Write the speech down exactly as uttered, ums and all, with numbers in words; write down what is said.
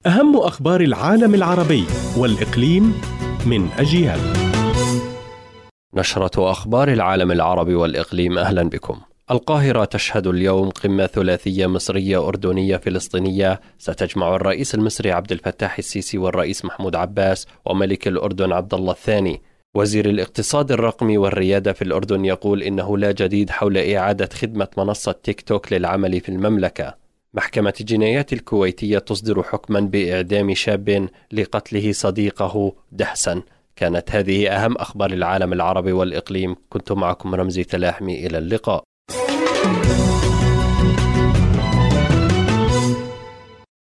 أهم أخبار العالم العربي والإقليم من أجيال. نشرة أخبار العالم العربي والإقليم، أهلا بكم. القاهرة تشهد اليوم قمة ثلاثية مصرية أردنية فلسطينية ستجمع الرئيس المصري عبد الفتاح السيسي والرئيس محمود عباس وملك الأردن عبد الله الثاني. وزير الاقتصاد الرقمي والريادة في الأردن يقول إنه لا جديد حول إعادة خدمة منصة تيك توك للعمل في المملكة. محكمة الجنايات الكويتية تصدر حكما بإعدام شاب لقتله صديقه دحسا. كانت هذه أهم أخبار العالم العربي والإقليم. كنت معكم رمزي تلاحمي، إلى اللقاء.